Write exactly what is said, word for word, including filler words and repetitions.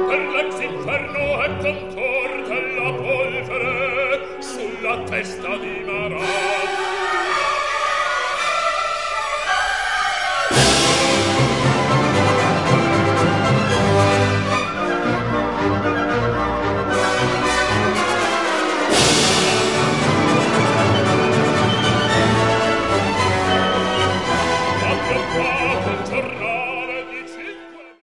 per l'ex inferno e contorta la polvere sulla testa di Marat.